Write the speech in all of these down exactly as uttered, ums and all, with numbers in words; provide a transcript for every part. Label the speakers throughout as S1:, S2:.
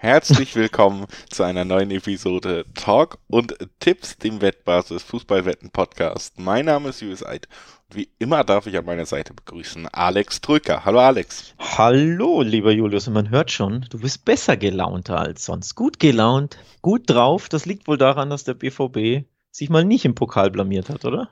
S1: Herzlich willkommen zu einer neuen Episode Talk und Tipps, dem Wettbasis Fußballwetten Podcast. Mein Name ist Julius Eid. Wie immer darf ich an meiner Seite begrüßen Alex Trücker. Hallo Alex.
S2: Hallo, lieber Julius. Und man hört schon, du bist besser gelaunter als sonst. Gut gelaunt, gut drauf. Das liegt wohl daran, dass der B V B sich mal nicht im Pokal blamiert hat, oder?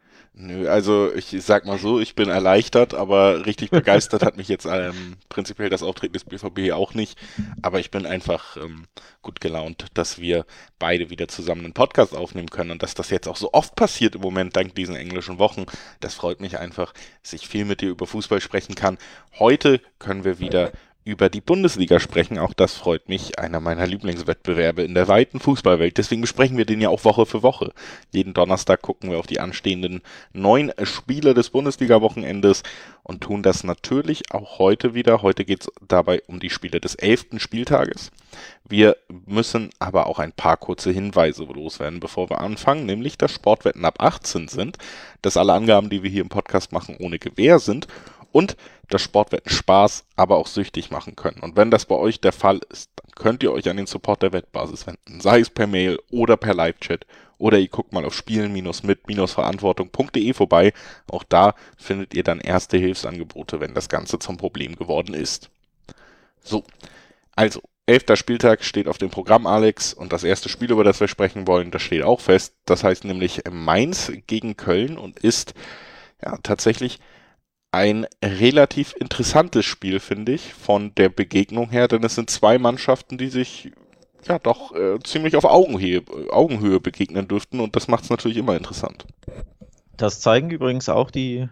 S1: Nö, also ich sag mal so, ich bin erleichtert, aber richtig begeistert hat mich jetzt ähm, prinzipiell das Auftreten des B V B auch nicht. Aber ich bin einfach ähm, gut gelaunt, dass wir beide wieder zusammen einen Podcast aufnehmen können und dass das jetzt auch so oft passiert im Moment dank diesen englischen Wochen. Das freut mich einfach, dass ich viel mit dir über Fußball sprechen kann. Heute können wir wieder über die Bundesliga sprechen. Auch das freut mich, einer meiner Lieblingswettbewerbe in der weiten Fußballwelt. Deswegen besprechen wir den ja auch Woche für Woche. Jeden Donnerstag gucken wir auf die anstehenden neun Spiele des Bundesliga-Wochenendes und tun das natürlich auch heute wieder. Heute geht es dabei um die Spiele des elften Spieltages. Wir müssen aber auch ein paar kurze Hinweise loswerden, bevor wir anfangen, nämlich, dass Sportwetten ab achtzehn sind, dass alle Angaben, die wir hier im Podcast machen, ohne Gewähr sind und dass Sportwetten Spaß, aber auch süchtig machen können. Und wenn das bei euch der Fall ist, dann könnt ihr euch an den Support der Wettbasis wenden, sei es per Mail oder per Live-Chat. Oder ihr guckt mal auf spielen-mit-verantwortung punkt de vorbei. Auch da findet ihr dann erste Hilfsangebote, wenn das Ganze zum Problem geworden ist. So, also, elfter Spieltag steht auf dem Programm, Alex. Und das erste Spiel, über das wir sprechen wollen, das steht auch fest. Das heißt nämlich Mainz gegen Köln und ist ja tatsächlich ein relativ interessantes Spiel, finde ich, von der Begegnung her, denn es sind zwei Mannschaften, die sich ja doch äh, ziemlich auf Augenhöhe, Augenhöhe begegnen dürften und das macht es natürlich immer interessant.
S2: Das zeigen übrigens auch die,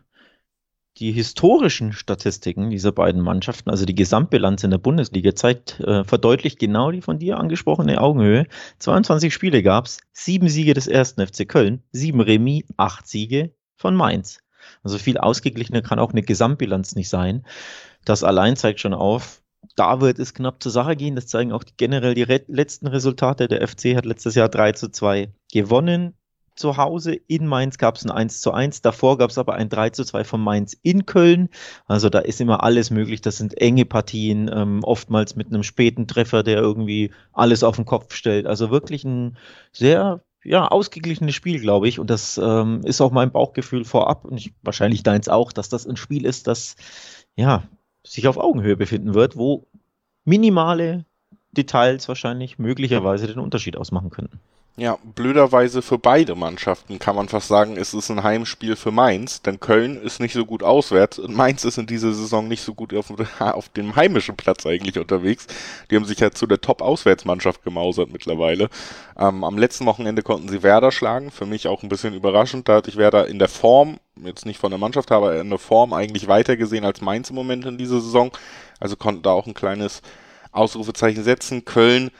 S2: die historischen Statistiken dieser beiden Mannschaften. Also die Gesamtbilanz in der Bundesliga zeigt, äh, verdeutlicht genau die von dir angesprochene Augenhöhe. zweiundzwanzig Spiele gab es, sieben Siege des ersten F C Köln, sieben Remis, acht Siege von Mainz. Also viel ausgeglichener kann auch eine Gesamtbilanz nicht sein. Das allein zeigt schon auf, da wird es knapp zur Sache gehen. Das zeigen auch die, generell die re- letzten Resultate. Der F C hat letztes Jahr drei zu zwei gewonnen. Zu Hause in Mainz gab es ein eins zu eins. Davor gab es aber ein drei zu zwei von Mainz in Köln. Also da ist immer alles möglich. Das sind enge Partien, ähm, oftmals mit einem späten Treffer, der irgendwie alles auf den Kopf stellt. Also wirklich ein sehr ja, ausgeglichenes Spiel, glaube ich. Und das ähm, ist auch mein Bauchgefühl vorab und ich, wahrscheinlich deins auch, dass das ein Spiel ist, das ja, sich auf Augenhöhe befinden wird, wo minimale Details wahrscheinlich möglicherweise den Unterschied ausmachen könnten.
S1: Ja, blöderweise für beide Mannschaften kann man fast sagen, es ist ein Heimspiel für Mainz, denn Köln ist nicht so gut auswärts und Mainz ist in dieser Saison nicht so gut auf, auf dem heimischen Platz eigentlich unterwegs. Die haben sich ja zu der Top-Auswärtsmannschaft gemausert mittlerweile. Ähm, am letzten Wochenende konnten sie Werder schlagen, für mich auch ein bisschen überraschend, da hatte ich Werder in der Form, jetzt nicht von der Mannschaft, aber in der Form eigentlich weiter gesehen als Mainz im Moment in dieser Saison, also konnten da auch ein kleines Ausrufezeichen setzen. Köln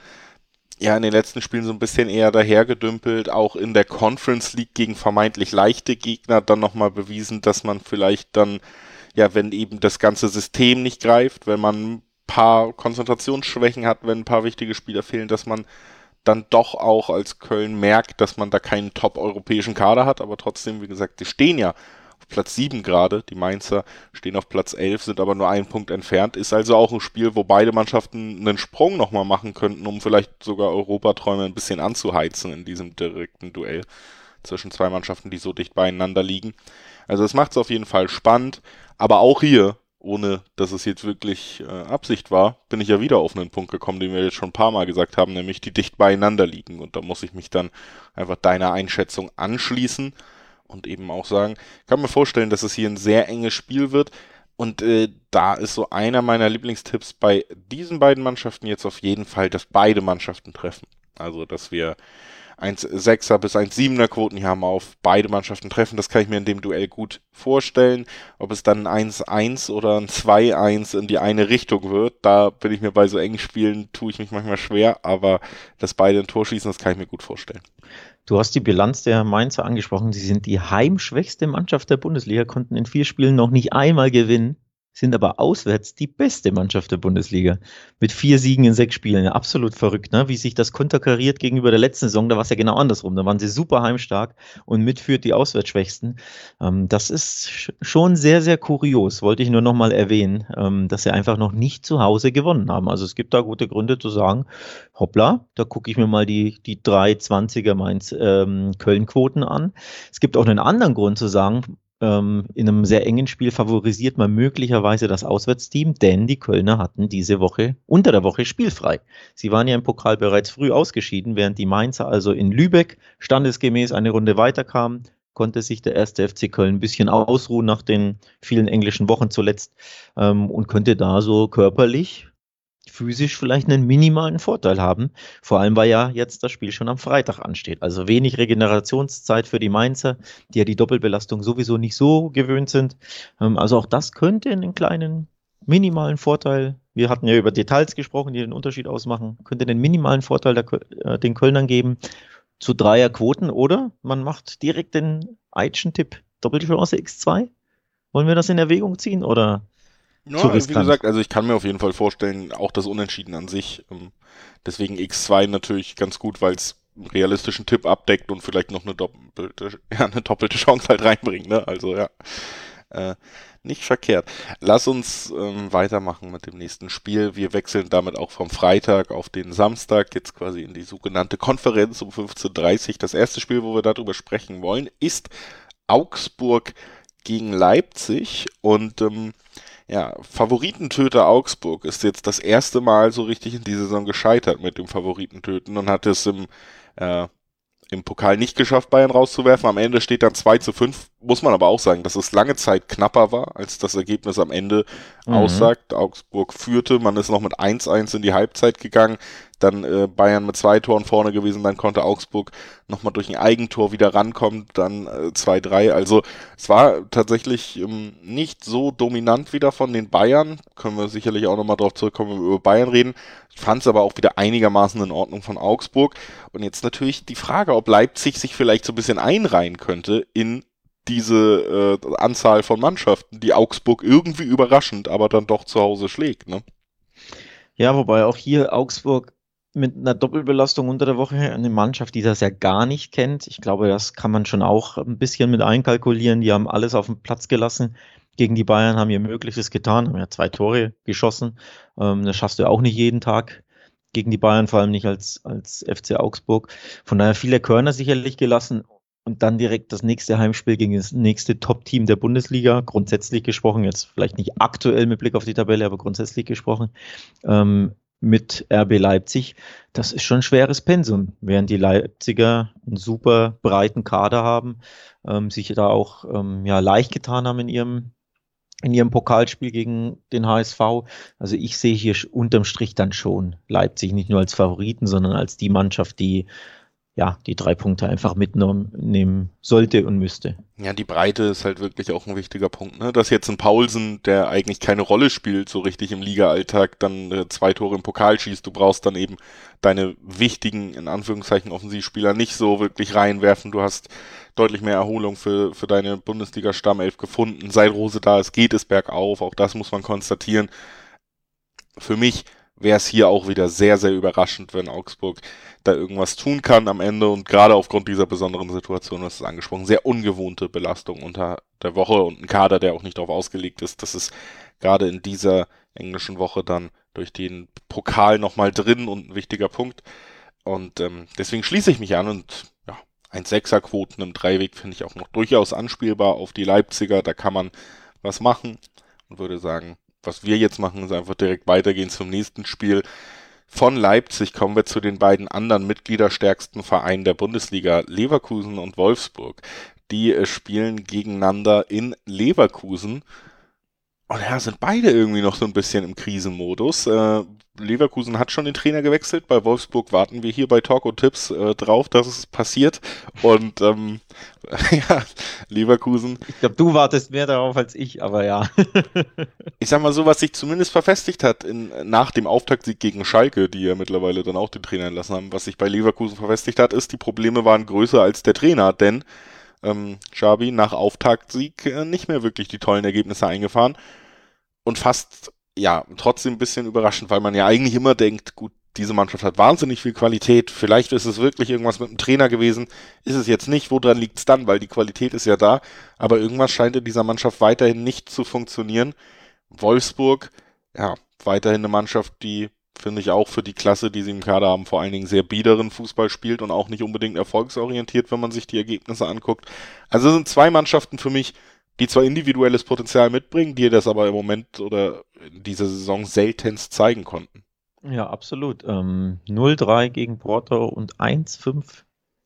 S1: ja in den letzten Spielen so ein bisschen eher dahergedümpelt, auch in der Conference League gegen vermeintlich leichte Gegner dann nochmal bewiesen, dass man vielleicht dann, ja, wenn eben das ganze System nicht greift, wenn man ein paar Konzentrationsschwächen hat, wenn ein paar wichtige Spieler fehlen, dass man dann doch auch als Köln merkt, dass man da keinen top-europäischen Kader hat, aber trotzdem, wie gesagt, die stehen ja auf Platz sieben gerade, die Mainzer stehen auf Platz elf, sind aber nur einen Punkt entfernt, ist also auch ein Spiel, wo beide Mannschaften einen Sprung nochmal machen könnten, um vielleicht sogar Europaträume ein bisschen anzuheizen in diesem direkten Duell zwischen zwei Mannschaften, die so dicht beieinander liegen. Also es macht es auf jeden Fall spannend, aber auch hier, ohne dass es jetzt wirklich äh, Absicht war, bin ich ja wieder auf einen Punkt gekommen, den wir jetzt schon ein paar Mal gesagt haben, nämlich die dicht beieinander liegen. Und da muss ich mich dann einfach deiner Einschätzung anschließen und eben auch sagen, ich kann mir vorstellen, dass es hier ein sehr enges Spiel wird. Und äh, da ist so einer meiner Lieblingstipps bei diesen beiden Mannschaften jetzt auf jeden Fall, dass beide Mannschaften treffen. Also, dass wir eins Komma sechser bis eins Komma siebener Quoten hier haben auf beide Mannschaften treffen. Das kann ich mir in dem Duell gut vorstellen. Ob es dann ein eins eins oder ein zwei eins in die eine Richtung wird, da bin ich mir bei so engen Spielen, tue ich mich manchmal schwer, aber dass beide ein Tor schießen, das kann ich mir gut vorstellen.
S2: Du hast die Bilanz der Mainzer angesprochen. Sie sind die heimschwächste Mannschaft der Bundesliga, konnten in vier Spielen noch nicht einmal gewinnen. sind aber auswärts die beste Mannschaft der Bundesliga. Mit vier Siegen in sechs Spielen. Ja, absolut verrückt, ne? Wie sich das konterkariert gegenüber der letzten Saison. Da war es ja genau andersrum. Da waren sie super heimstark und mitführt die Auswärtsschwächsten. Ähm, das ist sch- schon sehr, sehr kurios. Wollte ich nur nochmal erwähnen, ähm, dass sie einfach noch nicht zu Hause gewonnen haben. Also es gibt da gute Gründe zu sagen, hoppla, da gucke ich mir mal die, die drei zwanziger Mainz ähm, Köln-Quoten an. Es gibt auch einen anderen Grund zu sagen, ähm, in einem sehr engen Spiel favorisiert man möglicherweise das Auswärtsteam, denn die Kölner hatten diese Woche, unter der Woche spielfrei. Sie waren ja im Pokal bereits früh ausgeschieden, während die Mainzer also in Lübeck standesgemäß eine Runde weiterkamen, konnte sich der erste F C Köln ein bisschen ausruhen nach den vielen englischen Wochen zuletzt ähm, und könnte da so körperlich, physisch vielleicht einen minimalen Vorteil haben. Vor allem, weil ja jetzt das Spiel schon am Freitag ansteht. Also wenig Regenerationszeit für die Mainzer, die ja die Doppelbelastung sowieso nicht so gewöhnt sind. Ähm, also auch das könnte einen kleinen minimalen Vorteil, wir hatten ja über Details gesprochen, die den Unterschied ausmachen, könnte einen minimalen Vorteil der, Köl- äh, den Kölnern geben zu Dreierquoten oder man macht direkt den Eitschen-Tipp Doppelchance X zwei. Wollen wir das in Erwägung ziehen oder zu
S1: Ja, wie
S2: riskant?
S1: gesagt, also ich kann mir auf jeden Fall vorstellen, auch das Unentschieden an sich. Ähm, deswegen X zwei natürlich ganz gut, weil es einen realistischen Tipp abdeckt und vielleicht noch eine doppelte, ja, eine doppelte Chance halt reinbringt, ne? Also ja, äh, nicht verkehrt. Lass uns ähm, weitermachen mit dem nächsten Spiel. Wir wechseln damit auch vom Freitag auf den Samstag, jetzt quasi in die sogenannte Konferenz um fünfzehn Uhr dreißig. Das erste Spiel, wo wir darüber sprechen wollen, ist Augsburg gegen Leipzig und ähm, ja, Favoritentöter Augsburg ist jetzt das erste Mal so richtig in dieser Saison gescheitert mit dem Favoritentöten und hat es im, äh, im Pokal nicht geschafft, Bayern rauszuwerfen. Am Ende steht dann zwei zu fünf. Muss man aber auch sagen, dass es lange Zeit knapper war, als das Ergebnis am Ende
S2: Mhm.
S1: aussagt. Augsburg führte, man ist noch mit eins eins in die Halbzeit gegangen, dann äh, Bayern mit zwei Toren vorne gewesen, dann konnte Augsburg nochmal durch ein Eigentor wieder rankommen, dann äh, zwei drei. Also es war tatsächlich ähm, nicht so dominant wieder von den Bayern. Können wir sicherlich auch nochmal drauf zurückkommen, wenn wir über Bayern reden. Ich fand es aber auch wieder einigermaßen in Ordnung von Augsburg. Und jetzt natürlich die Frage, ob Leipzig sich vielleicht so ein bisschen einreihen könnte in diese äh, Anzahl von Mannschaften, die Augsburg irgendwie überraschend, aber dann doch zu Hause schlägt, ne?
S2: Ja, wobei auch hier Augsburg mit einer Doppelbelastung unter der Woche eine Mannschaft, die das ja gar nicht kennt. Ich glaube, das kann man schon auch ein bisschen mit einkalkulieren. Die haben alles auf den Platz gelassen. Gegen die Bayern haben ihr Möglichstes getan, haben ja zwei Tore geschossen. Ähm, das schaffst du ja auch nicht jeden Tag gegen die Bayern, vor allem nicht als, als F C Augsburg. Von daher viele Körner sicherlich gelassen. Und dann direkt das nächste Heimspiel gegen das nächste Top-Team der Bundesliga. Grundsätzlich gesprochen, jetzt vielleicht nicht aktuell mit Blick auf die Tabelle, aber grundsätzlich gesprochen ähm, mit R B Leipzig. Das ist schon ein schweres Pensum, während die Leipziger einen super breiten Kader haben, ähm, sich da auch ähm, ja, leicht getan haben in ihrem, in ihrem Pokalspiel gegen den H S V. Also ich sehe hier unterm Strich dann schon Leipzig nicht nur als Favoriten, sondern als die Mannschaft, die ja die drei Punkte einfach mitnehmen sollte und müsste.
S1: Ja, die Breite ist halt wirklich auch ein wichtiger Punkt, ne? Dass jetzt ein Paulsen, der eigentlich keine Rolle spielt, so richtig im Liga-Alltag, dann äh, zwei Tore im Pokal schießt. Du brauchst dann eben deine wichtigen, in Anführungszeichen, Offensivspieler nicht so wirklich reinwerfen. Du hast deutlich mehr Erholung für, für deine Bundesliga-Stammelf gefunden. Seit Rose da ist, geht es bergauf. Auch das muss man konstatieren. Für mich wäre es hier auch wieder sehr, sehr überraschend, wenn Augsburg da irgendwas tun kann am Ende und gerade aufgrund dieser besonderen Situation, was es angesprochen, sehr ungewohnte Belastung unter der Woche und ein Kader, der auch nicht darauf ausgelegt ist, dass es gerade in dieser englischen Woche dann durch den Pokal nochmal drin und ein wichtiger Punkt. Und ähm, deswegen schließe ich mich an und ja, ein Sechserquoten im Dreiweg finde ich auch noch durchaus anspielbar auf die Leipziger. Da kann man was machen und würde sagen, was wir jetzt machen, ist einfach direkt weitergehen zum nächsten Spiel. Von Leipzig kommen wir zu den beiden anderen mitgliederstärksten Vereinen der Bundesliga, Leverkusen und Wolfsburg. Die äh, spielen gegeneinander in Leverkusen. Und ja, sind beide irgendwie noch so ein bisschen im Krisenmodus. Äh, Leverkusen hat schon den Trainer gewechselt. Bei Wolfsburg warten wir hier bei Talk und Tipps äh, drauf, dass es passiert. Und ähm, ja, Leverkusen,
S2: Ich glaube, du wartest mehr darauf als ich, aber ja.
S1: ich sag mal so, was sich zumindest verfestigt hat in, nach dem Auftaktsieg gegen Schalke, die ja mittlerweile dann auch den Trainer entlassen haben, was sich bei Leverkusen verfestigt hat, ist, die Probleme waren größer als der Trainer, denn ähm, Xabi nach Auftaktsieg äh, nicht mehr wirklich die tollen Ergebnisse eingefahren. und fast, ja, trotzdem ein bisschen überraschend, weil man ja eigentlich immer denkt, gut, diese Mannschaft hat wahnsinnig viel Qualität, vielleicht ist es wirklich irgendwas mit dem Trainer gewesen, ist es jetzt nicht, woran liegt es dann, weil die Qualität ist ja da, aber irgendwas scheint in dieser Mannschaft weiterhin nicht zu funktionieren. Wolfsburg, ja, weiterhin eine Mannschaft, die, finde ich, auch für die Klasse, die sie im Kader haben, vor allen Dingen sehr biederen Fußball spielt und auch nicht unbedingt erfolgsorientiert, wenn man sich die Ergebnisse anguckt. Also es sind zwei Mannschaften für mich, die zwar individuelles Potenzial mitbringen, die das aber im Moment oder in dieser Saison seltenst zeigen konnten.
S2: Ja, absolut. Ähm, null drei gegen Porto und eins fünf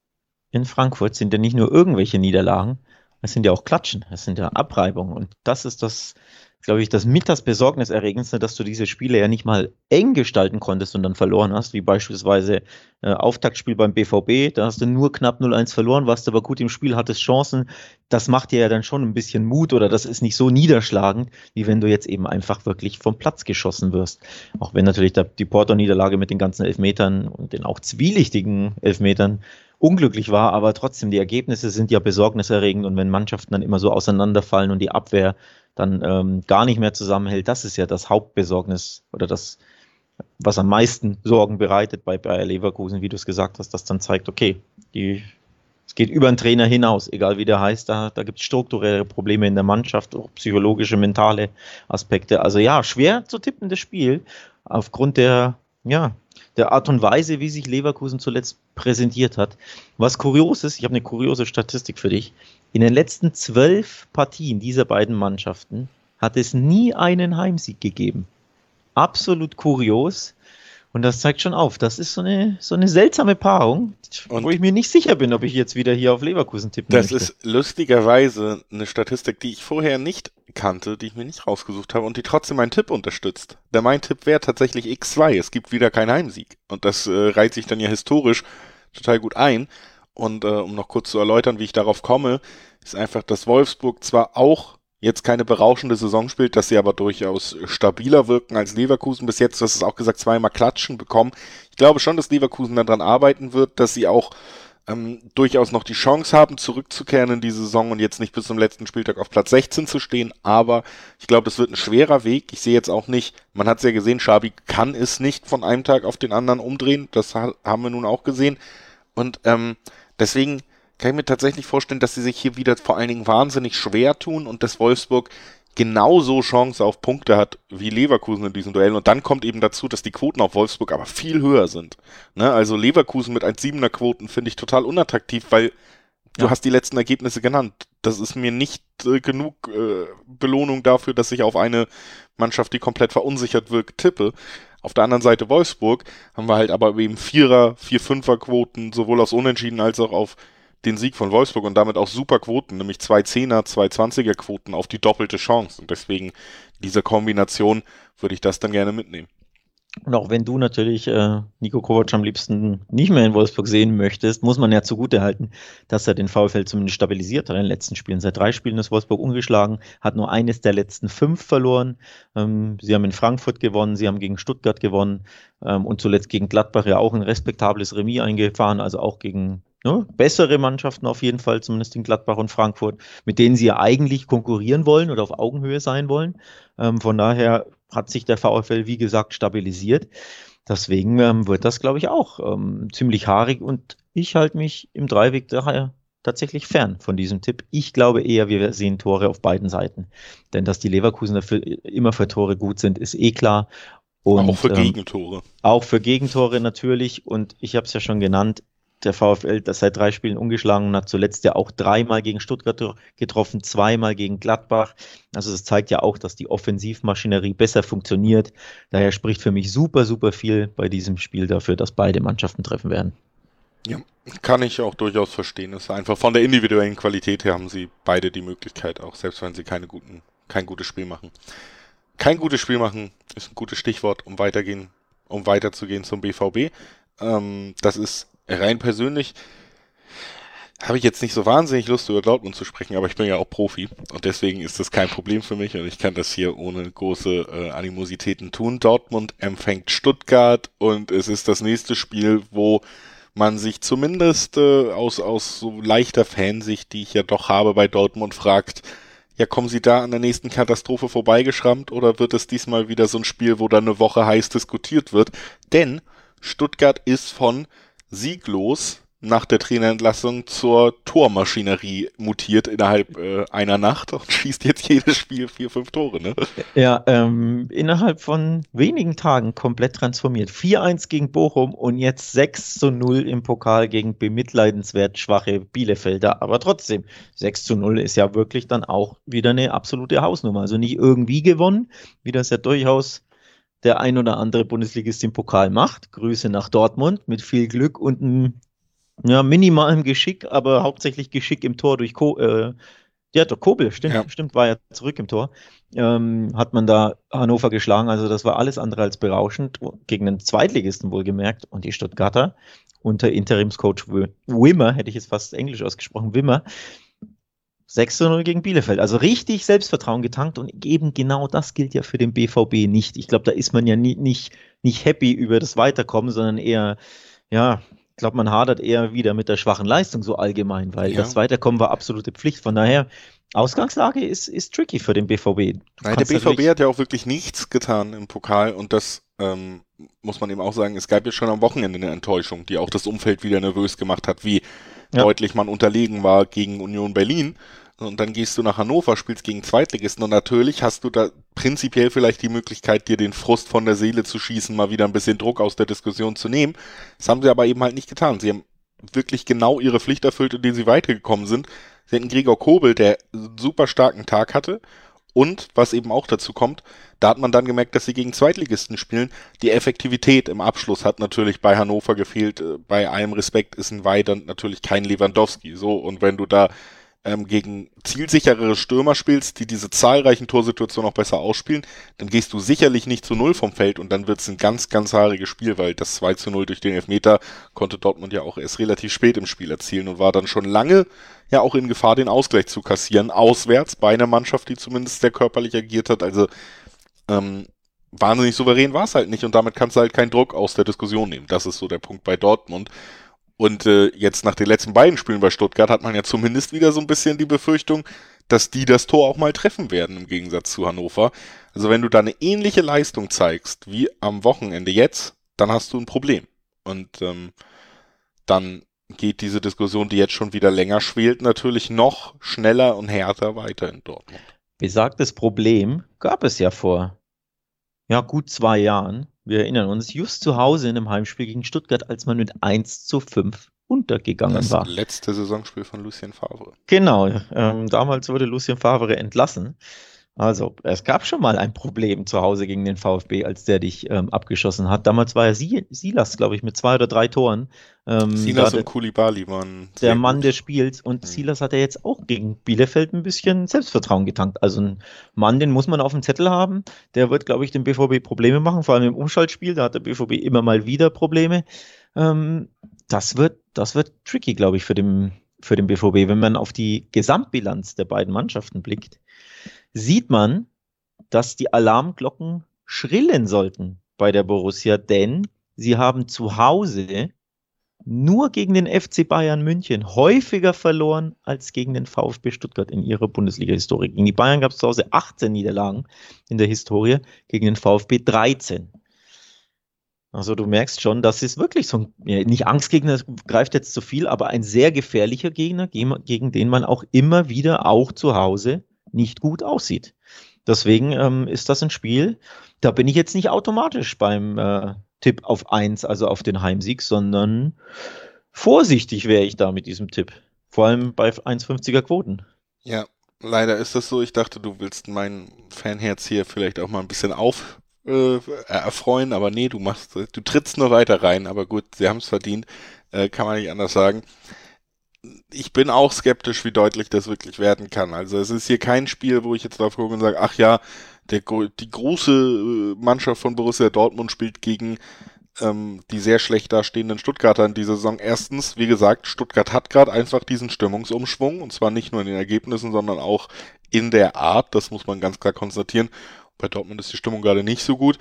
S2: in Frankfurt sind ja nicht nur irgendwelche Niederlagen, es sind ja auch Klatschen, es sind ja Abreibungen. Und das ist das, glaube ich, das mit das Besorgniserregendste, dass du diese Spiele ja nicht mal eng gestalten konntest und dann verloren hast, wie beispielsweise äh, Auftaktspiel beim B V B, da hast du nur knapp null eins verloren, warst aber gut im Spiel, hattest Chancen. Das macht dir ja dann schon ein bisschen Mut oder das ist nicht so niederschlagend, wie wenn du jetzt eben einfach wirklich vom Platz geschossen wirst. Auch wenn natürlich der, die Porto-Niederlage mit den ganzen Elfmetern und den auch zwielichtigen Elfmetern unglücklich war, aber trotzdem, die Ergebnisse sind ja besorgniserregend und wenn Mannschaften dann immer so auseinanderfallen und die Abwehr dann ähm, gar nicht mehr zusammenhält, das ist ja das Hauptbesorgnis oder das, was am meisten Sorgen bereitet bei Bayer Leverkusen, wie du es gesagt hast, das dann zeigt, okay, die, es geht über den Trainer hinaus, egal wie der heißt, da, da gibt es strukturelle Probleme in der Mannschaft, auch psychologische, mentale Aspekte. Also ja, schwer zu tippen, das Spiel, aufgrund der, ja, der Art und Weise, wie sich Leverkusen zuletzt präsentiert hat. Was kurios ist, ich habe eine kuriose Statistik für dich, in den letzten zwölf Partien dieser beiden Mannschaften hat es nie einen Heimsieg gegeben. Absolut kurios. Und das zeigt schon auf, das ist so eine, so eine seltsame Paarung, und wo ich mir nicht sicher bin, ob ich jetzt wieder hier auf Leverkusen tippen
S1: das
S2: möchte.
S1: Das ist lustigerweise eine Statistik, die ich vorher nicht kannte, die ich mir nicht rausgesucht habe und die trotzdem meinen Tipp unterstützt. Der mein Tipp wäre tatsächlich X zwei, es gibt wieder keinen Heimsieg. Und das äh, reiht sich dann ja historisch total gut ein. Und äh, um noch kurz zu erläutern, wie ich darauf komme, ist einfach, dass Wolfsburg zwar auch jetzt keine berauschende Saison spielt, dass sie aber durchaus stabiler wirken als Leverkusen bis jetzt. Du hast es auch gesagt, zweimal Klatschen bekommen. Ich glaube schon, dass Leverkusen daran arbeiten wird, dass sie auch ähm, durchaus noch die Chance haben, zurückzukehren in die Saison und jetzt nicht bis zum letzten Spieltag auf Platz sechzehn zu stehen. Aber ich glaube, das wird ein schwerer Weg. Ich sehe jetzt auch nicht, man hat es ja gesehen, Xabi kann es nicht von einem Tag auf den anderen umdrehen. Das ha- haben wir nun auch gesehen. Und ähm, deswegen kann ich mir tatsächlich vorstellen, dass sie sich hier wieder vor allen Dingen wahnsinnig schwer tun und dass Wolfsburg genauso Chance auf Punkte hat wie Leverkusen in diesen Duellen. Und dann kommt eben dazu, dass die Quoten auf Wolfsburg aber viel höher sind. Ne? Also Leverkusen mit eins Komma siebener Quoten finde ich total unattraktiv, weil du
S2: Ja.
S1: hast die letzten Ergebnisse genannt. Das ist mir nicht äh, genug äh, Belohnung dafür, dass ich auf eine Mannschaft, die komplett verunsichert wirkt, tippe. Auf der anderen Seite Wolfsburg haben wir halt aber eben Vierer, Vier-Fünfer Quoten, sowohl aufs Unentschieden als auch auf den Sieg von Wolfsburg und damit auch super Quoten, nämlich zwei Zehner, zwei Zwanziger Quoten auf die doppelte Chance. Und deswegen dieser Kombination würde ich das dann gerne mitnehmen.
S2: Und auch wenn du natürlich äh, Niko Kovac am liebsten nicht mehr in Wolfsburg sehen möchtest, muss man ja zugutehalten, dass er den VfL zumindest stabilisiert hat in den letzten Spielen. Seit drei Spielen ist Wolfsburg ungeschlagen, hat nur eines der letzten fünf verloren. Ähm, sie haben in Frankfurt gewonnen, sie haben gegen Stuttgart gewonnen ähm, und zuletzt gegen Gladbach ja auch ein respektables Remis eingefahren, also auch gegen ne, bessere Mannschaften auf jeden Fall, zumindest in Gladbach und Frankfurt, mit denen sie ja eigentlich konkurrieren wollen oder auf Augenhöhe sein wollen. Ähm, von daher hat sich der VfL, wie gesagt, stabilisiert. Deswegen ähm, wird das, glaube ich, auch ähm, ziemlich haarig und ich halte mich im Dreiweg daher tatsächlich fern von diesem Tipp. Ich glaube eher, wir sehen Tore auf beiden Seiten. Denn dass die Leverkusener für, immer für Tore gut sind, ist eh klar. Und,
S1: auch für
S2: ähm,
S1: Gegentore.
S2: Auch für Gegentore natürlich. Und ich habe es ja schon genannt, der VfL, das seit drei Spielen ungeschlagen und hat zuletzt ja auch dreimal gegen Stuttgart getroffen, zweimal gegen Gladbach. Also das zeigt ja auch, dass die Offensivmaschinerie besser funktioniert. Daher spricht für mich super, super viel bei diesem Spiel dafür, dass beide Mannschaften treffen werden.
S1: Ja, kann ich auch durchaus verstehen. Es ist einfach von der individuellen Qualität her haben sie beide die Möglichkeit, auch selbst wenn sie keine guten, kein gutes Spiel machen. Kein gutes Spiel machen ist ein gutes Stichwort, um weitergehen, um weiterzugehen zum B V B. Ähm, das ist rein persönlich, habe ich jetzt nicht so wahnsinnig Lust, über Dortmund zu sprechen, aber ich bin ja auch Profi und deswegen ist das kein Problem für mich und ich kann das hier ohne große äh, Animositäten tun. Dortmund empfängt Stuttgart und es ist das nächste Spiel, wo man sich zumindest äh, aus, aus so leichter Fansicht, die ich ja doch habe bei Dortmund, fragt, ja, kommen sie da an der nächsten Katastrophe vorbeigeschrammt oder wird es diesmal wieder so ein Spiel, wo dann eine Woche heiß diskutiert wird? Denn Stuttgart ist von sieglos nach der Trainerentlassung zur Tormaschinerie mutiert innerhalb äh, einer Nacht und schießt jetzt jedes Spiel vier, fünf Tore, ne?
S2: Ja, ähm, innerhalb von wenigen Tagen komplett transformiert. vier eins gegen Bochum und jetzt sechs zu null im Pokal gegen bemitleidenswert schwache Bielefelder. Aber trotzdem, sechs zu null ist ja wirklich dann auch wieder eine absolute Hausnummer. Also nicht irgendwie gewonnen, wie das ja durchaus der ein oder andere Bundesligist im Pokal macht. Grüße nach Dortmund mit viel Glück und einem ja, minimalem Geschick, aber hauptsächlich Geschick im Tor durch Ko äh, ja, doch Kobel, stimmt,
S1: Ja.
S2: stimmt, war ja zurück im Tor. Ähm, hat man da Hannover geschlagen, also das war alles andere als berauschend, gegen den Zweitligisten wohlgemerkt. Und die Stuttgarter unter Interimscoach Wimmer, hätte ich jetzt fast Englisch ausgesprochen, Wimmer, sechs zu null gegen Bielefeld. Also richtig Selbstvertrauen getankt und eben genau das gilt ja für den B V B nicht. Ich glaube, da ist man ja nie, nicht, nicht happy über das Weiterkommen, sondern eher, ja, ich glaube, man hadert eher wieder mit der schwachen Leistung so allgemein, weil
S1: Ja.
S2: das Weiterkommen war absolute Pflicht. Von daher, Ausgangslage ist, ist tricky für den B V B. Du
S1: Nein, der
S2: kannst
S1: B V B
S2: natürlich-
S1: hat ja auch wirklich nichts getan im Pokal und das ähm, muss man eben auch sagen, es gab ja schon am Wochenende eine Enttäuschung, die auch das Umfeld wieder nervös gemacht hat, wie
S2: Ja.
S1: deutlich man unterlegen war gegen Union Berlin. Und dann gehst du nach Hannover, spielst gegen Zweitligisten und natürlich hast du da prinzipiell vielleicht die Möglichkeit, dir den Frust von der Seele zu schießen, mal wieder ein bisschen Druck aus der Diskussion zu nehmen. Das haben sie aber eben halt nicht getan. Sie haben wirklich genau ihre Pflicht erfüllt, indem sie weitergekommen sind. Sie hatten Gregor Kobel, der einen super starken Tag hatte. Und, was eben auch dazu kommt, da hat man dann gemerkt, dass sie gegen Zweitligisten spielen. Die Effektivität im Abschluss hat natürlich bei Hannover gefehlt. Äh, Bei allem Respekt ist ein Weidand natürlich kein Lewandowski. So, und wenn du da ähm, gegen zielsicherere Stürmer spielst, die diese zahlreichen Torsituationen auch besser ausspielen, dann gehst du sicherlich nicht zu Null vom Feld und dann wird es ein ganz, ganz haariges Spiel, weil das zwei zu null durch den Elfmeter konnte Dortmund ja auch erst relativ spät im Spiel erzielen und war dann schon lange ja auch in Gefahr, den Ausgleich zu kassieren, auswärts bei einer Mannschaft, die zumindest sehr körperlich agiert hat. Also ähm, wahnsinnig souverän war es halt nicht und damit kannst du halt keinen Druck aus der Diskussion nehmen. Das ist so der Punkt bei Dortmund. Und äh, jetzt nach den letzten beiden Spielen bei Stuttgart hat man ja zumindest wieder so ein bisschen die Befürchtung, dass die das Tor auch mal treffen werden im Gegensatz zu Hannover. Also wenn du da eine ähnliche Leistung zeigst wie am Wochenende jetzt, dann hast du ein Problem. Und ähm, dann geht diese Diskussion, die jetzt schon wieder länger schwelt, natürlich noch schneller und härter weiter in Dortmund.
S2: Besagtes Problem gab es ja vor ja, gut zwei Jahren. Wir erinnern uns, just zu Hause in einem Heimspiel gegen Stuttgart, als man mit eins zu fünf untergegangen
S1: Das
S2: war.
S1: letzte Saisonspiel von Lucien Favre.
S2: Genau, ähm, damals wurde Lucien Favre entlassen. Also, es gab schon mal ein Problem zu Hause gegen den VfB, als der dich ähm, abgeschossen hat. Damals war er Sie Silas, glaube ich, mit zwei oder drei Toren. Ähm,
S1: Silas
S2: da
S1: und Koulibaly waren
S2: der
S1: sehr
S2: Mann
S1: gut.
S2: des Spiels. Und
S1: Mhm.
S2: Silas hat ja jetzt auch gegen Bielefeld ein bisschen Selbstvertrauen getankt. Also ein Mann, den muss man auf dem Zettel haben. Der wird, glaube ich, dem B V B Probleme machen, vor allem im Umschaltspiel. Da hat der B V B immer mal wieder Probleme. Ähm, das wird, das wird tricky, glaube ich, für den, für den B V B. Wenn man auf die Gesamtbilanz der beiden Mannschaften blickt, sieht man, dass die Alarmglocken schrillen sollten bei der Borussia, denn sie haben zu Hause nur gegen den F C Bayern München häufiger verloren als gegen den VfB Stuttgart in ihrer Bundesliga-Historie. Gegen die Bayern gab es zu Hause achtzehn Niederlagen in der Historie, gegen den VfB dreizehn. Also du merkst schon, das ist wirklich so ein, ja, nicht Angstgegner, das greift jetzt zu viel, aber ein sehr gefährlicher Gegner, gegen, gegen den man auch immer wieder auch zu Hause nicht gut aussieht. Deswegen ähm, ist das ein Spiel, da bin ich jetzt nicht automatisch beim äh, Tipp auf eins, also auf den Heimsieg, sondern vorsichtig wäre ich da mit diesem Tipp. Vor allem bei eins Komma fünfziger Quoten.
S1: Ja, leider ist das so. Ich dachte, du willst mein Fanherz hier vielleicht auch mal ein bisschen auf äh, erfreuen, aber nee, du machst, du trittst nur weiter rein, aber gut, sie haben es verdient, äh, kann man nicht anders sagen. Ich bin auch skeptisch, wie deutlich das wirklich werden kann. Also es ist hier kein Spiel, wo ich jetzt drauf gucke und sage, ach ja, der, die große äh, Mannschaft von Borussia Dortmund spielt gegen ähm, die sehr schlecht dastehenden Stuttgarter in dieser Saison. Erstens, wie gesagt, Stuttgart hat gerade einfach diesen Stimmungsumschwung und zwar nicht nur in den Ergebnissen, sondern auch in der Art. Das muss man ganz klar konstatieren. Bei Dortmund ist die Stimmung gerade nicht so gut.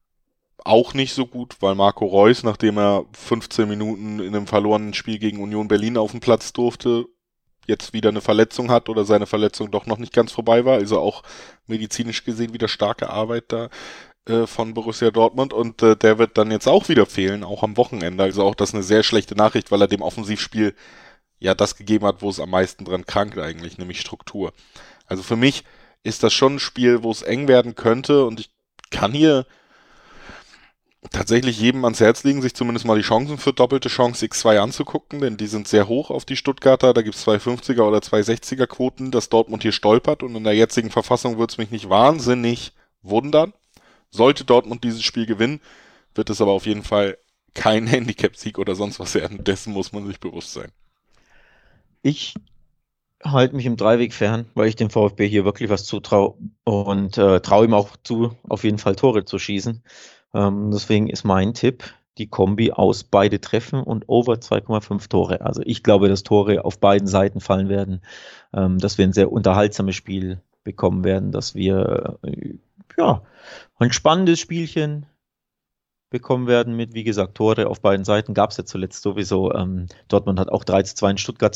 S1: Auch nicht so gut, weil Marco Reus, nachdem er fünfzehn Minuten in einem verlorenen Spiel gegen Union Berlin auf dem Platz durfte, jetzt wieder eine Verletzung hat oder seine Verletzung doch noch nicht ganz vorbei war. Also auch medizinisch gesehen wieder starke Arbeit da äh, von Borussia Dortmund und äh, der wird dann jetzt auch wieder fehlen, auch am Wochenende. Also auch das eine sehr schlechte Nachricht, weil er dem Offensivspiel ja das gegeben hat, wo es am meisten dran krankt eigentlich, nämlich Struktur. Also für mich ist das schon ein Spiel, wo es eng werden könnte und ich kann hier tatsächlich jedem ans Herz legen, sich zumindest mal die Chancen für doppelte Chance X zwei anzugucken, denn die sind sehr hoch auf die Stuttgarter, da gibt es zwei fünfziger oder zwei sechziger Quoten, dass Dortmund hier stolpert und in der jetzigen Verfassung würde es mich nicht wahnsinnig wundern. Sollte Dortmund dieses Spiel gewinnen, wird es aber auf jeden Fall kein Handicap-Sieg oder sonst was werden, dessen muss man sich bewusst sein.
S2: Ich halte mich im Dreiweg fern, weil ich dem VfB hier wirklich was zutraue und äh, traue ihm auch zu, auf jeden Fall Tore zu schießen. Ähm, deswegen ist mein Tipp die Kombi aus beide Treffen und over zwei Komma fünf Tore. Also ich glaube, dass Tore auf beiden Seiten fallen werden, ähm, dass wir ein sehr unterhaltsames Spiel bekommen werden, dass wir äh, ja ein spannendes Spielchen bekommen werden mit, wie gesagt, Tore auf beiden Seiten. Gab es ja zuletzt sowieso. Ähm, Dortmund hat auch drei zu zwei in Stuttgart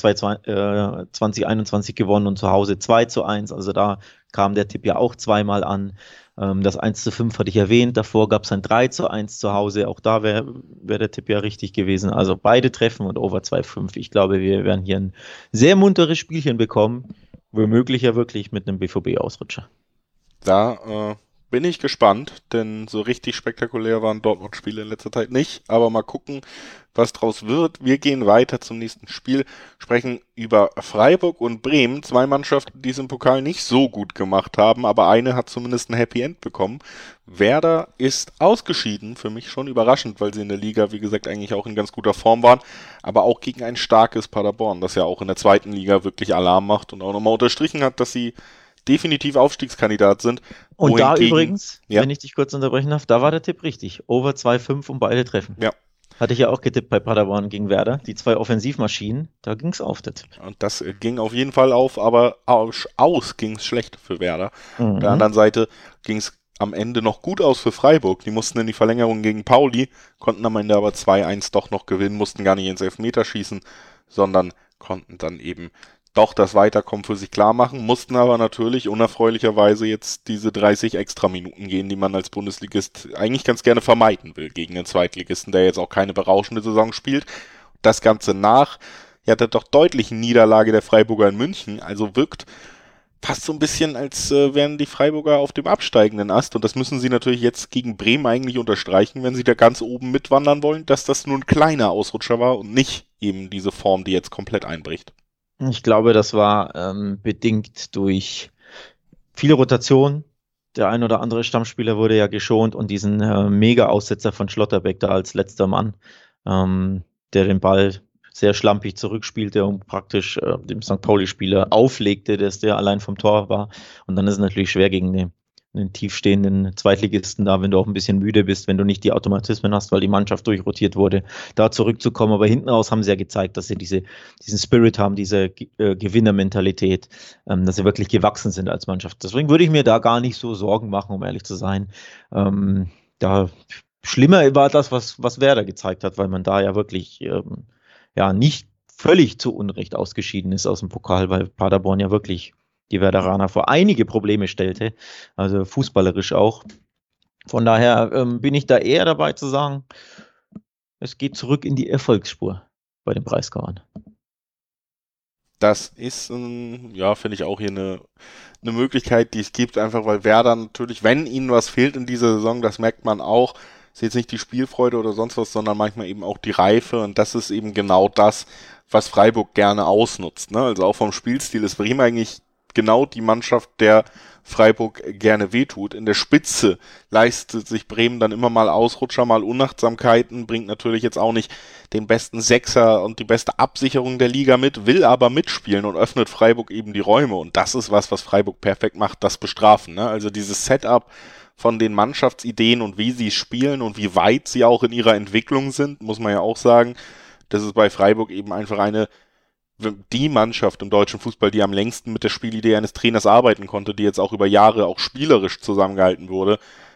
S2: zwanzig einundzwanzig gewonnen und zu Hause zwei zu eins. Also da kam der Tipp ja auch zweimal an. Ähm, das eins zu fünf hatte ich erwähnt. Davor gab es ein drei zu eins zu Hause. Auch da wäre wär der Tipp ja richtig gewesen. Also beide Treffen und over zwei Komma fünf. Ich glaube, wir werden hier ein sehr munteres Spielchen bekommen. Womöglich ja wirklich mit einem B V B-Ausrutscher.
S1: Da äh, bin ich gespannt, denn so richtig spektakulär waren Dortmund-Spiele in letzter Zeit nicht. Aber mal gucken, was draus wird. Wir gehen weiter zum nächsten Spiel, sprechen über Freiburg und Bremen. Zwei Mannschaften, die es im Pokal nicht so gut gemacht haben, aber eine hat zumindest ein Happy End bekommen. Werder ist ausgeschieden, für mich schon überraschend, weil sie in der Liga, wie gesagt, eigentlich auch in ganz guter Form waren, aber auch gegen ein starkes Paderborn, das ja auch in der zweiten Liga wirklich Alarm macht und auch nochmal unterstrichen hat, dass sie definitiv Aufstiegskandidat sind.
S2: Und da übrigens,
S1: ja.
S2: wenn ich dich kurz unterbrechen darf, da war der Tipp richtig. Over zwei Komma fünf und beide treffen.
S1: Ja.
S2: Hatte ich ja auch getippt bei Paderborn gegen Werder. Die zwei Offensivmaschinen, da ging es auf, der Tipp.
S1: Und das ging auf jeden Fall auf, aber aus, aus ging es schlecht für Werder.
S2: Mhm.
S1: Auf der anderen Seite ging es am Ende noch gut aus für Freiburg. Die mussten in die Verlängerung gegen Pauli, konnten am Ende aber zwei eins doch noch gewinnen, mussten gar nicht ins Elfmeterschießen, sondern konnten dann eben doch das Weiterkommen für sich klar machen, mussten aber natürlich unerfreulicherweise jetzt diese dreißig extra Minuten gehen, die man als Bundesligist eigentlich ganz gerne vermeiden will gegen den Zweitligisten, der jetzt auch keine berauschende Saison spielt. Das Ganze nach ja, der doch deutlichen Niederlage der Freiburger in München, also wirkt fast so ein bisschen, als äh, wären die Freiburger auf dem absteigenden Ast und das müssen sie natürlich jetzt gegen Bremen eigentlich unterstreichen, wenn sie da ganz oben mitwandern wollen, dass das nur ein kleiner Ausrutscher war und nicht eben diese Form, die jetzt komplett einbricht.
S2: Ich glaube, das war ähm, bedingt durch viele Rotation. Der ein oder andere Stammspieler wurde ja geschont und diesen äh, Mega-Aussetzer von Schlotterbeck da als letzter Mann, ähm, der den Ball sehr schlampig zurückspielte und praktisch äh, dem Sankt Pauli-Spieler auflegte, dass der allein vom Tor war. Und dann ist es natürlich schwer gegen den, einen tiefstehenden Zweitligisten da, wenn du auch ein bisschen müde bist, wenn du nicht die Automatismen hast, weil die Mannschaft durchrotiert wurde, da zurückzukommen. Aber hinten raus haben sie ja gezeigt, dass sie diese, diesen Spirit haben, diese äh, Gewinnermentalität, ähm, dass sie wirklich gewachsen sind als Mannschaft. Deswegen würde ich mir da gar nicht so Sorgen machen, um ehrlich zu sein. Ähm, da schlimmer war das, was, was Werder gezeigt hat, weil man da ja wirklich ähm, ja nicht völlig zu Unrecht ausgeschieden ist aus dem Pokal, weil Paderborn ja wirklich die Werderaner vor einige Probleme stellte, also fußballerisch auch. Von daher ähm, bin ich da eher dabei zu sagen, es geht zurück in die Erfolgsspur bei den Breisgauern.
S1: Das ist, ähm, ja, finde ich auch hier eine, eine Möglichkeit, die es gibt, einfach weil Werder natürlich, wenn ihnen was fehlt in dieser Saison, das merkt man auch, ist jetzt nicht die Spielfreude oder sonst was, sondern manchmal eben auch die Reife und das ist eben genau das, was Freiburg gerne ausnutzt. Ne? Also auch vom Spielstil ist Bremen eigentlich genau die Mannschaft, der Freiburg gerne wehtut. In der Spitze leistet sich Bremen dann immer mal Ausrutscher, mal Unachtsamkeiten, bringt natürlich jetzt auch nicht den besten Sechser und die beste Absicherung der Liga mit, will aber mitspielen und öffnet Freiburg eben die Räume und das ist was, was Freiburg perfekt macht, das Bestrafen. Ne? Also dieses Setup von den Mannschaftsideen und wie sie spielen und wie weit sie auch in ihrer Entwicklung sind, muss man ja auch sagen, das ist bei Freiburg eben einfach eine die Mannschaft im deutschen Fußball, die am längsten mit der Spielidee eines Trainers arbeiten konnte, die jetzt auch über Jahre auch spielerisch zusammengehalten wurde.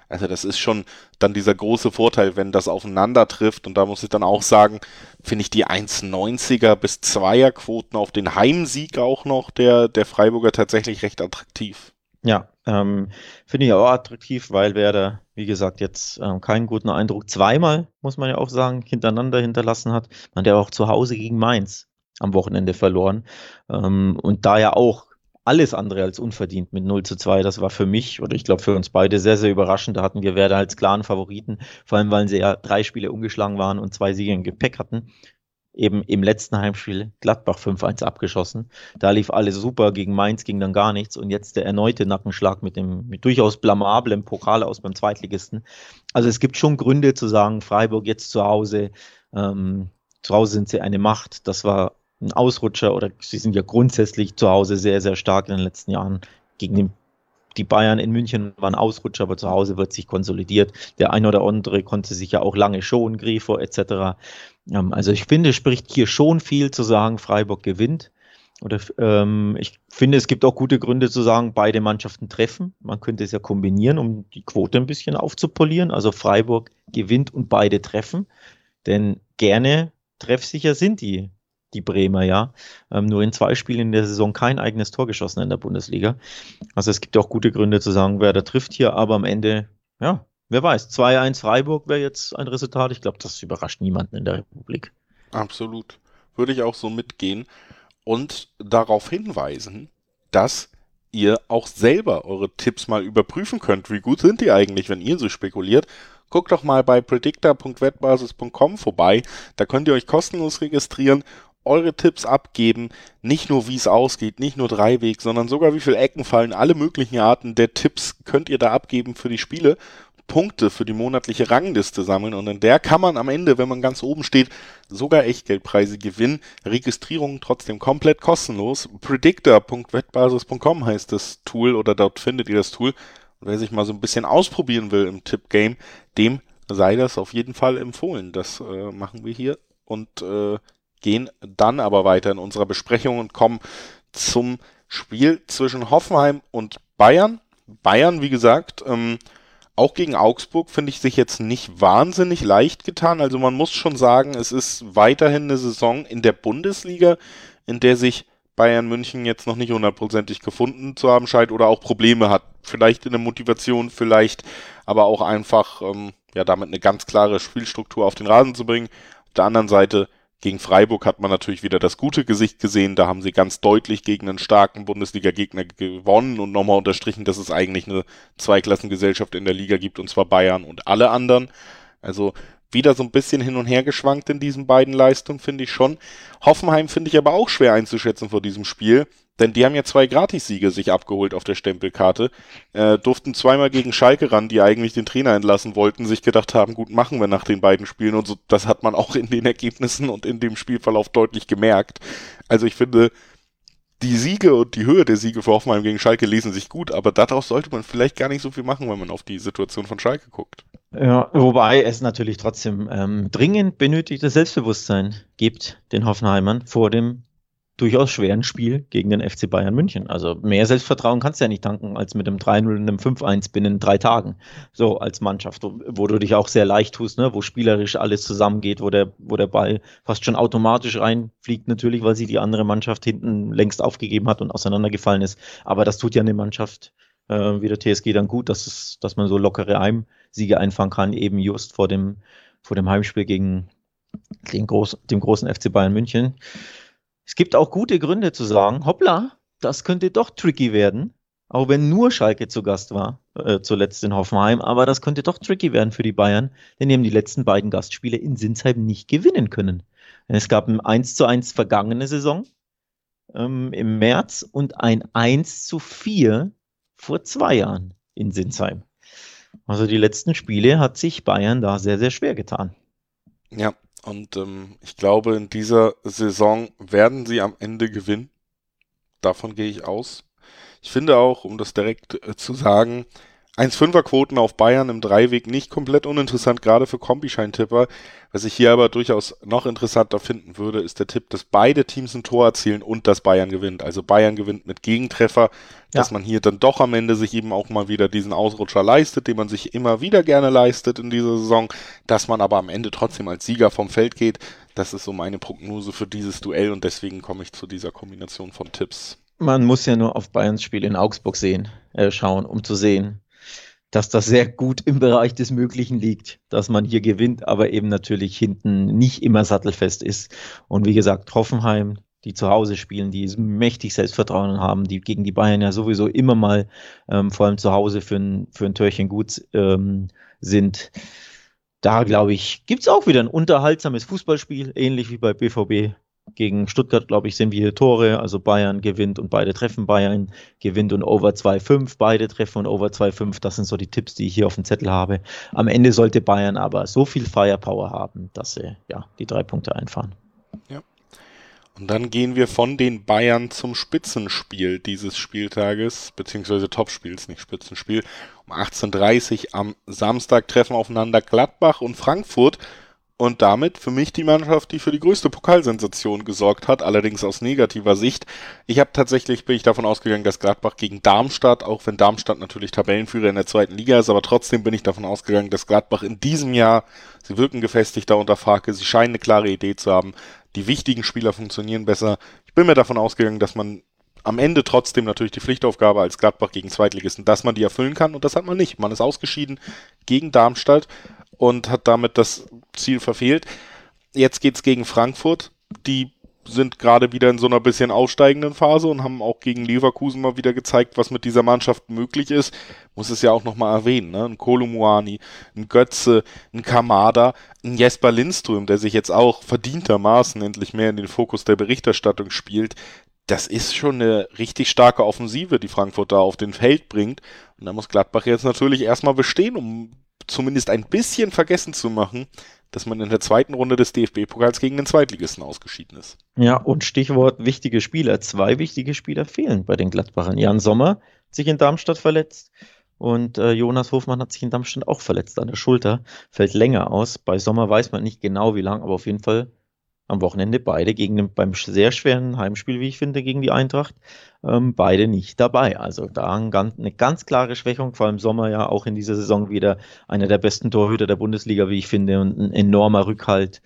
S1: Also das ist schon dann dieser große Vorteil, wenn das aufeinander trifft. Und da muss ich dann auch sagen, finde ich die eins Komma neunziger bis zweier Quoten auf den Heimsieg auch noch der, der Freiburger tatsächlich recht attraktiv.
S2: Ja, ähm, finde ich auch attraktiv, weil Werder, wie gesagt, jetzt ähm, keinen guten Eindruck zweimal, muss man ja auch sagen, hintereinander hinterlassen hat. Man hat ja auch zu Hause gegen Mainz am Wochenende verloren. Ähm, und da ja auch alles andere als unverdient mit null zu zwei. Das war für mich oder ich glaube für uns beide sehr, sehr überraschend. Da hatten wir Werder als klaren Favoriten, vor allem weil sie ja drei Spiele ungeschlagen waren und zwei Siege im Gepäck hatten. Eben im letzten Heimspiel Gladbach fünf eins abgeschossen. Da lief alles super, gegen Mainz ging dann gar nichts und jetzt der erneute Nackenschlag mit dem mit durchaus blamablem Pokal aus beim Zweitligisten. Also es gibt schon Gründe zu sagen, Freiburg jetzt zu Hause, ähm, zu Hause sind sie eine Macht. Das war ein Ausrutscher oder sie sind ja grundsätzlich zu Hause sehr, sehr stark in den letzten Jahren. Gegen den, die Bayern in München waren Ausrutscher, aber zu Hause wird sich konsolidiert. Der ein oder andere konnte sich ja auch lange schonen, Grifo et cetera. Ähm, also ich finde, es spricht hier schon viel zu sagen, Freiburg gewinnt. Oder ähm, ich finde, es gibt auch gute Gründe zu sagen, beide Mannschaften treffen. Man könnte es ja kombinieren, um die Quote ein bisschen aufzupolieren. Also Freiburg gewinnt und beide treffen. Denn gerne treffsicher sind die, die Bremer, ja. Ähm, nur in zwei Spielen in der Saison kein eigenes Tor geschossen in der Bundesliga. Also es gibt auch gute Gründe zu sagen, wer da trifft hier, aber am Ende, ja, wer weiß, zwei eins Freiburg wäre jetzt ein Resultat. Ich glaube, das überrascht niemanden in der Republik.
S1: Absolut. Würde ich auch so mitgehen und darauf hinweisen, dass ihr auch selber eure Tipps mal überprüfen könnt. Wie gut sind die eigentlich, wenn ihr so spekuliert? Guckt doch mal bei predictor punkt wettbasis punkt com vorbei. Da könnt ihr euch kostenlos registrieren, eure Tipps abgeben. Nicht nur, wie es ausgeht, nicht nur Dreiweg, sondern sogar wie viele Ecken fallen. Alle möglichen Arten der Tipps könnt ihr da abgeben für die Spiele. Punkte für die monatliche Rangliste sammeln und in der kann man am Ende, wenn man ganz oben steht, sogar Echtgeldpreise gewinnen. Registrierung trotzdem komplett kostenlos. predictor punkt wettbasis punkt com heißt das Tool oder dort findet ihr das Tool. Und wer sich mal so ein bisschen ausprobieren will im Tipp-Game, dem sei das auf jeden Fall empfohlen. Das äh, machen wir hier und äh, gehen dann aber weiter in unserer Besprechung und kommen zum Spiel zwischen Hoffenheim und Bayern. Bayern, wie gesagt, ähm, auch gegen Augsburg finde ich sich jetzt nicht wahnsinnig leicht getan. Also man muss schon sagen, es ist weiterhin eine Saison in der Bundesliga, in der sich Bayern München jetzt noch nicht hundertprozentig gefunden zu haben scheint oder auch Probleme hat. Vielleicht in der Motivation, vielleicht aber auch einfach ähm, ja damit eine ganz klare Spielstruktur auf den Rasen zu bringen. Auf der anderen Seite gegen Freiburg hat man natürlich wieder das gute Gesicht gesehen. Da haben sie ganz deutlich gegen einen starken Bundesliga-Gegner gewonnen und nochmal unterstrichen, dass es eigentlich eine Zweiklassengesellschaft in der Liga gibt, und zwar Bayern und alle anderen. Also wieder so ein bisschen hin und her geschwankt in diesen beiden Leistungen, finde ich schon. Hoffenheim finde ich aber auch schwer einzuschätzen vor diesem Spiel, denn die haben ja zwei Gratissiege sich abgeholt auf der Stempelkarte, äh, durften zweimal gegen Schalke ran, die eigentlich den Trainer entlassen wollten, sich gedacht haben, gut, machen wir nach den beiden Spielen und so. Das hat man auch in den Ergebnissen und in dem Spielverlauf deutlich gemerkt. Also ich finde, die Siege und die Höhe der Siege für Hoffenheim gegen Schalke lesen sich gut, aber daraus sollte man vielleicht gar nicht so viel machen, wenn man auf die Situation von Schalke guckt.
S2: Ja, wobei es natürlich trotzdem ähm, dringend benötigtes Selbstbewusstsein gibt, den Hoffenheimern, vor dem durchaus schweren Spiel gegen den F C Bayern München. Also mehr Selbstvertrauen kannst du ja nicht tanken als mit einem drei null und einem fünf eins binnen drei Tagen. So als Mannschaft, wo du dich auch sehr leicht tust, ne? Wo spielerisch alles zusammengeht, wo der, wo der Ball fast schon automatisch reinfliegt, natürlich, weil sie die andere Mannschaft hinten längst aufgegeben hat und auseinandergefallen ist. Aber das tut ja eine Mannschaft äh, wie der T S G dann gut, dass, es, dass man so lockere Heimsiege einfangen kann, eben just vor dem, vor dem Heimspiel gegen den groß, dem großen F C Bayern München. Es gibt auch gute Gründe zu sagen, hoppla, das könnte doch tricky werden, auch wenn nur Schalke zu Gast war, äh, zuletzt in Hoffenheim, aber das könnte doch tricky werden für die Bayern, denn die haben die letzten beiden Gastspiele in Sinsheim nicht gewinnen können. Es gab ein eins zu eins vergangene Saison ähm, im März und ein eins zu vier vor zwei Jahren in Sinsheim. Also die letzten Spiele hat sich Bayern da sehr, sehr schwer getan.
S1: Ja. Und ähm, ich glaube, in dieser Saison werden sie am Ende gewinnen. Davon gehe ich aus. Ich finde auch, um das direkt äh, zu sagen, eins Komma fünfer Quoten auf Bayern im Dreiweg nicht komplett uninteressant, gerade für Kombischeintipper. Was ich hier aber durchaus noch interessanter finden würde, ist der Tipp, dass beide Teams ein Tor erzielen und dass Bayern gewinnt. Also Bayern gewinnt mit Gegentreffer, dass
S2: Ja.
S1: man hier dann doch am Ende sich eben auch mal wieder diesen Ausrutscher leistet, den man sich immer wieder gerne leistet in dieser Saison, dass man aber am Ende trotzdem als Sieger vom Feld geht. Das ist so meine Prognose für dieses Duell und deswegen komme ich zu dieser Kombination von Tipps.
S2: Man muss ja nur auf Bayerns Spiel in Augsburg sehen, äh, schauen, um zu sehen, dass das sehr gut im Bereich des Möglichen liegt, dass man hier gewinnt, aber eben natürlich hinten nicht immer sattelfest ist. Und wie gesagt, Hoffenheim, die zu Hause spielen, die mächtig Selbstvertrauen haben, die gegen die Bayern ja sowieso immer mal, ähm, vor allem zu Hause für ein, für ein Törchen gut ähm, sind. Da, glaube ich, gibt es auch wieder ein unterhaltsames Fußballspiel, ähnlich wie bei B V B. Gegen Stuttgart, glaube ich, sind wir Tore, also Bayern gewinnt und beide treffen, Bayern gewinnt und Over zwei Komma fünf, beide treffen und Over zwei Komma fünf, das sind so die Tipps, die ich hier auf dem Zettel habe. Am Ende sollte Bayern aber so viel Firepower haben, dass sie ja die drei Punkte einfahren.
S1: Ja. Und dann gehen wir von den Bayern zum Spitzenspiel dieses Spieltages, beziehungsweise Topspiels, nicht Spitzenspiel. Um achtzehn Uhr dreißig am Samstag treffen aufeinander Gladbach und Frankfurt. Und damit für mich die Mannschaft, die für die größte Pokalsensation gesorgt hat, allerdings aus negativer Sicht. Ich habe tatsächlich, bin ich davon ausgegangen, dass Gladbach gegen Darmstadt, auch wenn Darmstadt natürlich Tabellenführer in der zweiten Liga ist, aber trotzdem bin ich davon ausgegangen, dass Gladbach in diesem Jahr, sie wirken gefestigter unter Farke, sie scheinen eine klare Idee zu haben, die wichtigen Spieler funktionieren besser. Ich bin mir davon ausgegangen, dass man am Ende trotzdem natürlich die Pflichtaufgabe als Gladbach gegen Zweitligisten, dass man die erfüllen kann und das hat man nicht. Man ist ausgeschieden gegen Darmstadt und hat damit das Ziel verfehlt. Jetzt geht's gegen Frankfurt. Die sind gerade wieder in so einer bisschen aufsteigenden Phase und haben auch gegen Leverkusen mal wieder gezeigt, was mit dieser Mannschaft möglich ist. Muss es ja auch nochmal erwähnen, ne? Ein Kolo Muani, ein Götze, ein Kamada, ein Jesper Lindström, der sich jetzt auch verdientermaßen endlich mehr in den Fokus der Berichterstattung spielt. Das ist schon eine richtig starke Offensive, die Frankfurt da auf den Feld bringt. Und da muss Gladbach jetzt natürlich erstmal bestehen, um zumindest ein bisschen vergessen zu machen, dass man in der zweiten Runde des D F B-Pokals gegen den Zweitligisten ausgeschieden ist.
S2: Ja, und Stichwort wichtige Spieler. Zwei wichtige Spieler fehlen bei den Gladbachern. Jan Sommer hat sich in Darmstadt verletzt und äh, Jonas Hofmann hat sich in Darmstadt auch verletzt an der Schulter. Fällt länger aus. Bei Sommer weiß man nicht genau wie lang, aber auf jeden Fall am Wochenende beide gegen den, beim sehr schweren Heimspiel, wie ich finde, gegen die Eintracht, ähm, beide nicht dabei. Also da ein ganz, eine ganz klare Schwächung, vor allem Sommer ja auch in dieser Saison wieder einer der besten Torhüter der Bundesliga, wie ich finde, und ein enormer Rückhalt.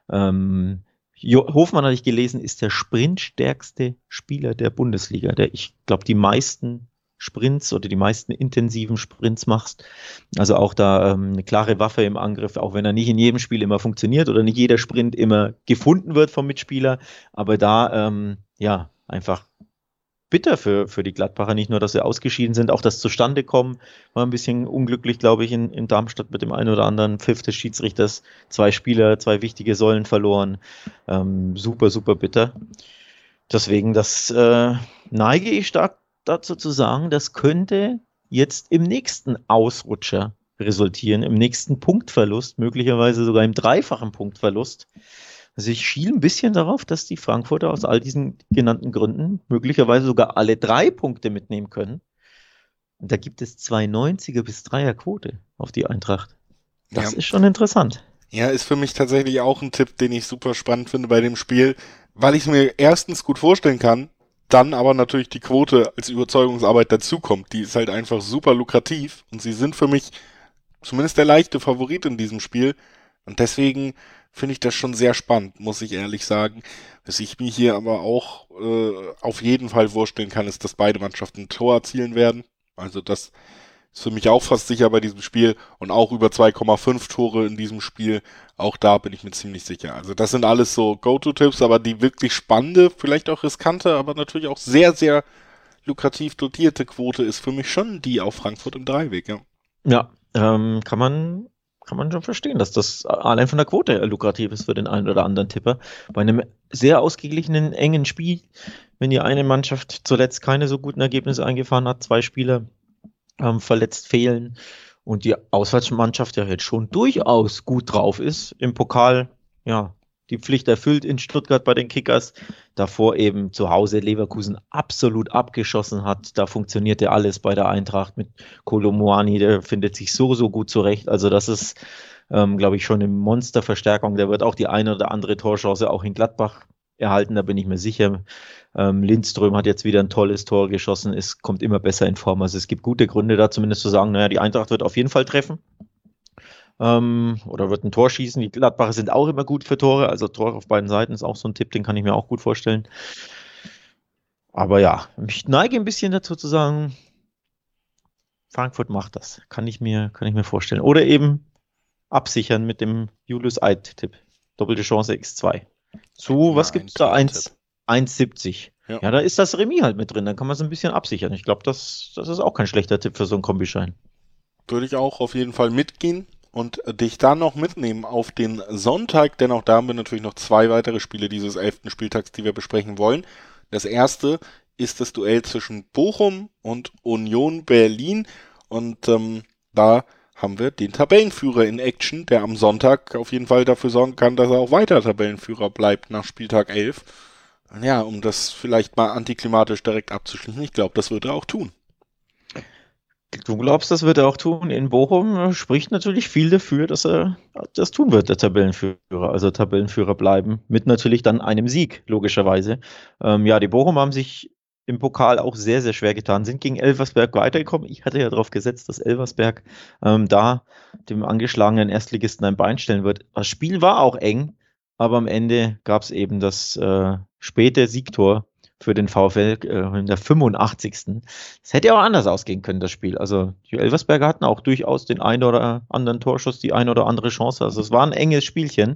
S2: Ähm, jo- Hofmann, hatte ich gelesen, ist der sprintstärkste Spieler der Bundesliga, der, ich glaube, die meisten Sprints oder die meisten intensiven Sprints machst. Also auch da ähm, eine klare Waffe im Angriff, auch wenn er nicht in jedem Spiel immer funktioniert oder nicht jeder Sprint immer gefunden wird vom Mitspieler. Aber da, ähm, ja, einfach bitter für, für die Gladbacher. Nicht nur, dass sie ausgeschieden sind, auch das Zustandekommen war ein bisschen unglücklich, glaube ich, in, in Darmstadt mit dem einen oder anderen Pfiff des Schiedsrichters. Zwei Spieler, zwei wichtige Säulen verloren. Ähm, super, super bitter. Deswegen, das äh, neige ich stark dazu zu sagen, das könnte jetzt im nächsten Ausrutscher resultieren, im nächsten Punktverlust, möglicherweise sogar im dreifachen Punktverlust. Also ich schiele ein bisschen darauf, dass die Frankfurter aus all diesen genannten Gründen möglicherweise sogar alle drei Punkte mitnehmen können. Und da gibt es zwei neunziger bis dreier Quote auf die Eintracht. Das
S1: Ja.
S2: ist schon interessant.
S1: Ja, ist für mich tatsächlich auch ein Tipp, den ich super spannend finde bei dem Spiel, weil ich es mir erstens gut vorstellen kann, dann aber natürlich die Quote als Überzeugungsarbeit dazukommt. Die ist halt einfach super lukrativ und sie sind für mich zumindest der leichte Favorit in diesem Spiel. Und deswegen finde ich das schon sehr spannend, muss ich ehrlich sagen. Was ich mir hier aber auch äh, auf jeden Fall vorstellen kann, ist, dass beide Mannschaften ein Tor erzielen werden. Also das ist für mich auch fast sicher bei diesem Spiel und auch über zwei Komma fünf Tore in diesem Spiel. Auch da bin ich mir ziemlich sicher. Also das sind alles so Go-To-Tipps, aber die wirklich spannende, vielleicht auch riskante, aber natürlich auch sehr, sehr lukrativ dotierte Quote ist für mich schon die auf Frankfurt im Dreiweg, ja.
S2: Ja, ähm, kann man, kann man schon verstehen, dass das allein von der Quote lukrativ ist für den einen oder anderen Tipper. Bei einem sehr ausgeglichenen, engen Spiel, wenn die eine Mannschaft zuletzt keine so guten Ergebnisse eingefahren hat, zwei Spieler ähm, verletzt fehlen und die Auswärtsmannschaft ja jetzt schon durchaus gut drauf ist, im Pokal, ja, die Pflicht erfüllt in Stuttgart bei den Kickers. Davor eben zu Hause Leverkusen absolut abgeschossen hat. Da funktionierte alles bei der Eintracht mit Kolo Muani, der findet sich so, so gut zurecht. Also das ist, ähm, glaube ich, schon eine Monsterverstärkung. Der wird auch die eine oder andere Torchance auch in Gladbach erhalten, da bin ich mir sicher. Ähm, Lindström hat jetzt wieder ein tolles Tor geschossen, es kommt immer besser in Form. Also es gibt gute Gründe da zumindest zu sagen, naja, die Eintracht wird auf jeden Fall treffen. Ähm, oder wird ein Tor schießen. Die Gladbacher sind auch immer gut für Tore, also Tor auf beiden Seiten ist auch so ein Tipp, den kann ich mir auch gut vorstellen. Aber ja, ich neige ein bisschen dazu zu sagen, Frankfurt macht das. Kann ich mir, kann ich mir vorstellen. Oder eben absichern mit dem Julius Eid-Tipp. Doppelte Chance X zwei. Zu, was gibt's da? eins siebzig. Ja. ja, da ist das Remis halt mit drin. Dann kann man es ein bisschen absichern. Ich glaube, das, das ist auch kein schlechter Tipp für so einen Kombischein.
S1: Würde ich auch auf jeden Fall mitgehen und dich dann noch mitnehmen auf den Sonntag, denn auch da haben wir natürlich noch zwei weitere Spiele dieses elften Spieltags, die wir besprechen wollen. Das erste ist das Duell zwischen Bochum und Union Berlin und ähm, da haben wir den Tabellenführer in Action, der am Sonntag auf jeden Fall dafür sorgen kann, dass er auch weiter Tabellenführer bleibt nach Spieltag elf. Ja, um das vielleicht mal antiklimatisch direkt abzuschließen. Ich glaube, das wird er auch tun.
S2: Du glaubst, das wird er auch tun. In Bochum spricht natürlich viel dafür, dass er das tun wird, der Tabellenführer. Also Tabellenführer bleiben, mit natürlich dann einem Sieg, logischerweise. Ähm, ja, die Bochum haben sich im Pokal auch sehr, sehr schwer getan, sind gegen Elversberg weitergekommen. Ich hatte ja darauf gesetzt, dass Elversberg ähm, da dem angeschlagenen Erstligisten ein Bein stellen wird. Das Spiel war auch eng, aber am Ende gab es eben das äh, späte Siegtor für den VfL äh, in der fünfundachtzigsten Es hätte auch anders ausgehen können, das Spiel. Also die Elversberger hatten auch durchaus den einen oder anderen Torschuss, die eine oder andere Chance. Also es war ein enges Spielchen.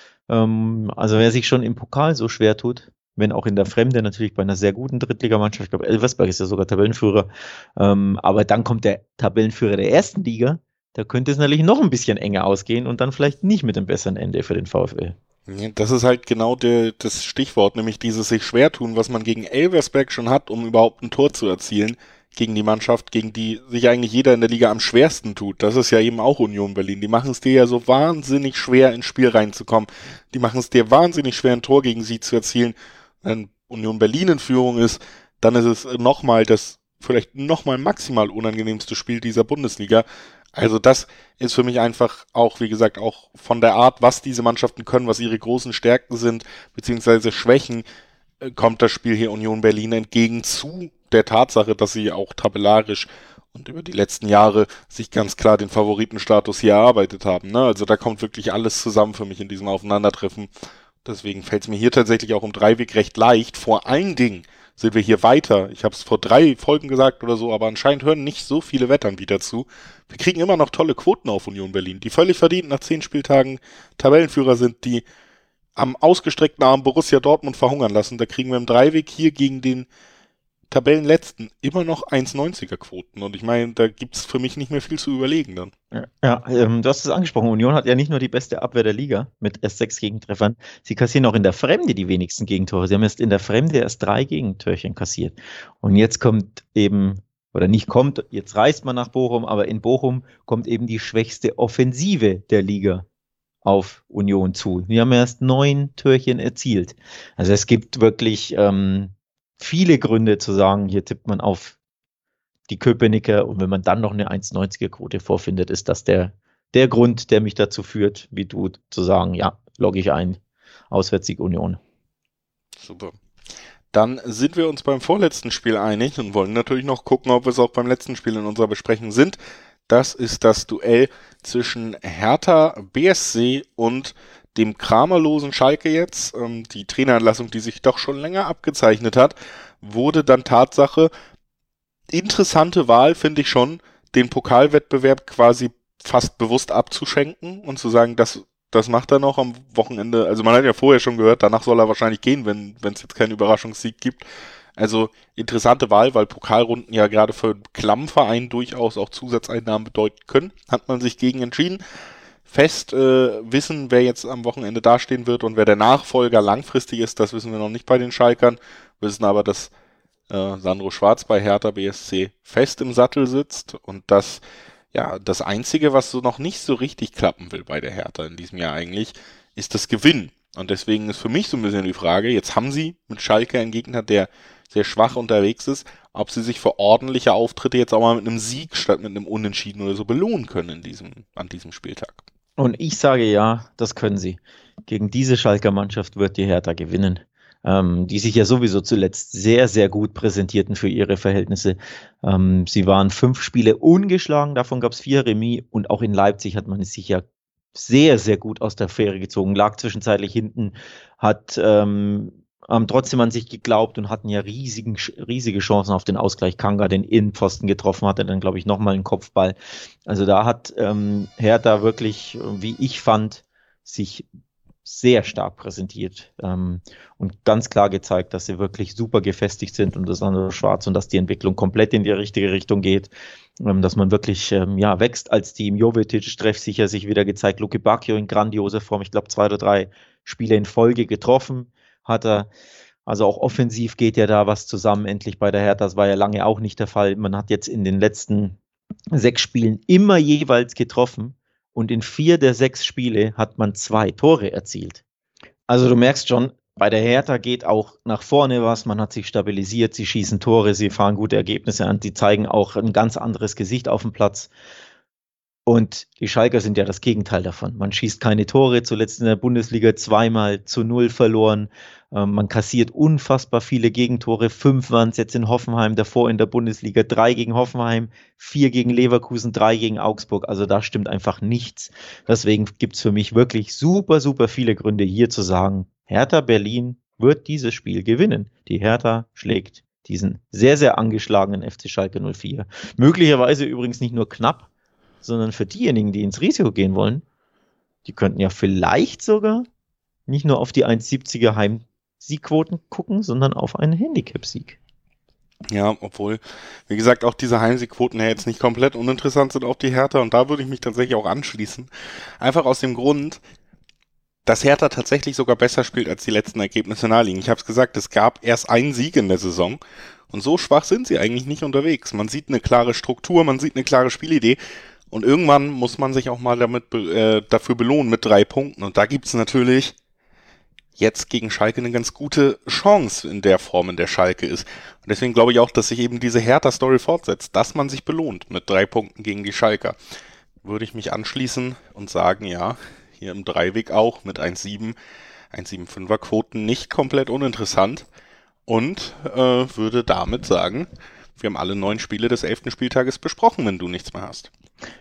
S2: Ähm, also wer sich schon im Pokal so schwer tut, wenn auch in der Fremde natürlich bei einer sehr guten Drittligamannschaft, ich glaube Elversberg ist ja sogar Tabellenführer, ähm, aber dann kommt der Tabellenführer der ersten Liga, da könnte es natürlich noch ein bisschen enger ausgehen und dann vielleicht nicht mit dem besseren Ende für den VfL.
S1: Das ist halt genau der, das Stichwort, nämlich dieses sich schwer tun, was man gegen Elversberg schon hat, um überhaupt ein Tor zu erzielen, gegen die Mannschaft, gegen die sich eigentlich jeder in der Liga am schwersten tut. Das ist ja eben auch Union Berlin. Die machen es dir ja so wahnsinnig schwer, ins Spiel reinzukommen. Die machen es dir wahnsinnig schwer, ein Tor gegen sie zu erzielen. Wenn Union Berlin in Führung ist, dann ist es nochmal das vielleicht nochmal maximal unangenehmste Spiel dieser Bundesliga. Also das ist für mich einfach auch, wie gesagt, auch von der Art, was diese Mannschaften können, was ihre großen Stärken sind, beziehungsweise Schwächen, kommt das Spiel hier Union Berlin entgegen zu der Tatsache, dass sie auch tabellarisch und über die letzten Jahre sich ganz klar den Favoritenstatus hier erarbeitet haben. Ne? Also da kommt wirklich alles zusammen für mich in diesem Aufeinandertreffen. Deswegen fällt es mir hier tatsächlich auch im Dreiweg recht leicht. Vor allen Dingen sind wir hier weiter. Ich habe es vor drei Folgen gesagt oder so, aber anscheinend hören nicht so viele Wettanbieter zu. Wir kriegen immer noch tolle Quoten auf Union Berlin, die völlig verdient nach zehn Spieltagen Tabellenführer sind, die am ausgestreckten Arm Borussia Dortmund verhungern lassen. Da kriegen wir im Dreiweg hier gegen den Tabellenletzten immer noch eins neunziger Quoten. Und ich meine, da gibt's für mich nicht mehr viel zu überlegen dann.
S2: Ja, ja ähm, du hast es angesprochen. Union hat ja nicht nur die beste Abwehr der Liga mit erst sechs Gegentreffern. Sie kassieren auch in der Fremde die wenigsten Gegentore. Sie haben erst in der Fremde erst drei Gegentörchen kassiert. Und jetzt kommt eben, oder nicht kommt, jetzt reist man nach Bochum, aber in Bochum kommt eben die schwächste Offensive der Liga auf Union zu. Die haben erst neun Türchen erzielt. Also es gibt wirklich ähm, viele Gründe zu sagen, hier tippt man auf die Köpenicker und wenn man dann noch eine eins neunziger Quote vorfindet, ist das der, der Grund, der mich dazu führt, wie du zu sagen, ja, logge ich ein, Auswärtssieg Union.
S1: Super. Dann sind wir uns beim vorletzten Spiel einig und wollen natürlich noch gucken, ob wir es auch beim letzten Spiel in unserer Besprechung sind. Das ist das Duell zwischen Hertha B S C und dem kramerlosen Schalke jetzt. Ähm, die Trainerentlassung, die sich doch schon länger abgezeichnet hat, wurde dann Tatsache. Interessante Wahl, finde ich schon, den Pokalwettbewerb quasi fast bewusst abzuschenken und zu sagen, das, das macht er noch am Wochenende. Also man hat ja vorher schon gehört, danach soll er wahrscheinlich gehen, wenn wenn es jetzt keinen Überraschungssieg gibt. Also interessante Wahl, weil Pokalrunden ja gerade für einen Klammverein durchaus auch Zusatzeinnahmen bedeuten können. Hat man sich gegen entschieden. Fest äh, wissen, wer jetzt am Wochenende dastehen wird und wer der Nachfolger langfristig ist, das wissen wir noch nicht bei den Schalkern. Wir wissen aber, dass äh, Sandro Schwarz bei Hertha B S C fest im Sattel sitzt und dass ja das Einzige, was so noch nicht so richtig klappen will bei der Hertha in diesem Jahr eigentlich, ist das Gewinnen. Und deswegen ist für mich so ein bisschen die Frage, jetzt haben sie mit Schalke einen Gegner, der sehr schwach unterwegs ist, ob sie sich für ordentliche Auftritte jetzt auch mal mit einem Sieg statt mit einem Unentschieden oder so belohnen können in diesem, an diesem Spieltag.
S2: Und ich sage ja, das können sie. Gegen diese Schalker Mannschaft wird die Hertha gewinnen, ähm, die sich ja sowieso zuletzt sehr, sehr gut präsentierten für ihre Verhältnisse. Ähm, sie waren fünf Spiele ungeschlagen, davon gab es vier Remis und auch in Leipzig hat man es sich ja sehr, sehr gut aus der Fähre gezogen, lag zwischenzeitlich hinten, hat ähm, haben trotzdem an sich geglaubt und hatten ja riesigen, riesige Chancen auf den Ausgleich. Kanga den Innenpfosten getroffen, hatte dann, glaube ich, nochmal einen Kopfball. Also da hat ähm, Hertha wirklich, wie ich fand, sich sehr stark präsentiert ähm, und ganz klar gezeigt, dass sie wirklich super gefestigt sind und das andere Schwarz und dass die Entwicklung komplett in die richtige Richtung geht, ähm, dass man wirklich ähm, ja wächst als Team. Jovetic treffsicher sich wieder gezeigt, Luke Bacchio in grandioser Form, ich glaube zwei oder drei Spiele in Folge getroffen hat er. Also auch offensiv geht ja da was zusammen endlich bei der Hertha. Das war ja lange auch nicht der Fall. Man hat jetzt in den letzten sechs Spielen immer jeweils getroffen und in vier der sechs Spiele hat man zwei Tore erzielt. Also du merkst schon, bei der Hertha geht auch nach vorne was. Man hat sich stabilisiert, sie schießen Tore, sie fahren gute Ergebnisse an, sie zeigen auch ein ganz anderes Gesicht auf dem Platz. Und die Schalker sind ja das Gegenteil davon. Man schießt keine Tore, zuletzt in der Bundesliga zweimal zu null verloren. Ähm, man kassiert unfassbar viele Gegentore. Fünf waren es jetzt in Hoffenheim, davor in der Bundesliga drei gegen Hoffenheim, vier gegen Leverkusen, drei gegen Augsburg. Also da stimmt einfach nichts. Deswegen gibt es für mich wirklich super, super viele Gründe hier zu sagen, Hertha Berlin wird dieses Spiel gewinnen. Die Hertha schlägt diesen sehr, sehr angeschlagenen F C Schalke null vier. Möglicherweise übrigens nicht nur knapp, sondern für diejenigen, die ins Risiko gehen wollen, die könnten ja vielleicht sogar nicht nur auf die eins siebziger Heimsiegquoten gucken, sondern auf einen Handicap-Sieg.
S1: Ja, obwohl, wie gesagt, auch diese Heimsiegquoten ja jetzt nicht komplett uninteressant sind auf die Hertha und da würde ich mich tatsächlich auch anschließen. Einfach aus dem Grund, dass Hertha tatsächlich sogar besser spielt, als die letzten Ergebnisse naheliegen. Ich habe es gesagt, es gab erst einen Sieg in der Saison und so schwach sind sie eigentlich nicht unterwegs. Man sieht eine klare Struktur, man sieht eine klare Spielidee. Und irgendwann muss man sich auch mal damit äh, dafür belohnen mit drei Punkten. Und da gibt's natürlich jetzt gegen Schalke eine ganz gute Chance in der Form, in der Schalke ist. Und deswegen glaube ich auch, dass sich eben diese Hertha-Story fortsetzt, dass man sich belohnt mit drei Punkten gegen die Schalker. Würde ich mich anschließen und sagen, ja, hier im Dreiweg auch mit eins Komma sieben, eins Komma fünfundsiebziger Quoten nicht komplett uninteressant. Und äh, würde damit sagen, wir haben alle neun Spiele des elften Spieltages besprochen, wenn du nichts mehr hast.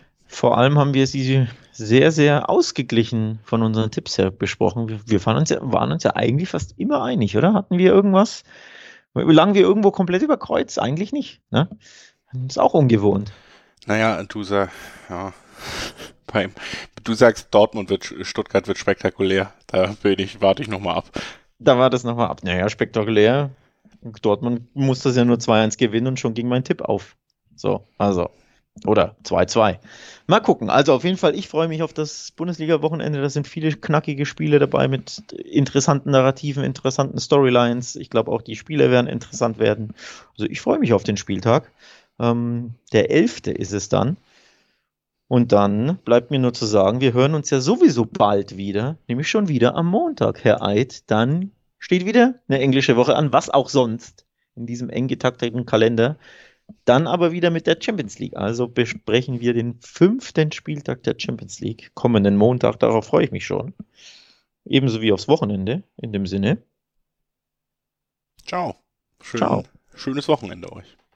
S2: Vor allem haben wir sie sehr, sehr ausgeglichen von unseren Tipps her besprochen. Wir, wir waren, uns ja, waren uns ja eigentlich fast immer einig, oder? Hatten wir irgendwas? Lagen wir irgendwo komplett über Kreuz? Eigentlich nicht. Ne? Das ist auch ungewohnt.
S1: Naja, du sagst, ja, beim, du sagst, Dortmund wird, Stuttgart wird spektakulär. Da bin ich, warte ich nochmal ab.
S2: Da war das nochmal ab. Naja, spektakulär. Dortmund muss das ja nur zwei eins gewinnen und schon ging mein Tipp auf. So, also. Oder zwei zwei. Mal gucken. Also auf jeden Fall, ich freue mich auf das Bundesliga-Wochenende. Da sind viele knackige Spiele dabei mit interessanten Narrativen, interessanten Storylines. Ich glaube, auch die Spiele werden interessant werden. Also ich freue mich auf den Spieltag. Ähm, der elfte ist es dann. Und dann bleibt mir nur zu sagen, wir hören uns ja sowieso bald wieder, nämlich schon wieder am Montag, Herr Eid. Dann steht wieder eine englische Woche an, was auch sonst in diesem eng getakteten Kalender. Dann aber wieder mit der Champions League. Also besprechen wir den fünften Spieltag der Champions League kommenden Montag. Darauf freue ich mich schon. Ebenso wie aufs Wochenende, in dem Sinne.
S1: Ciao. Schön,
S2: Ciao.
S1: Schönes Wochenende euch.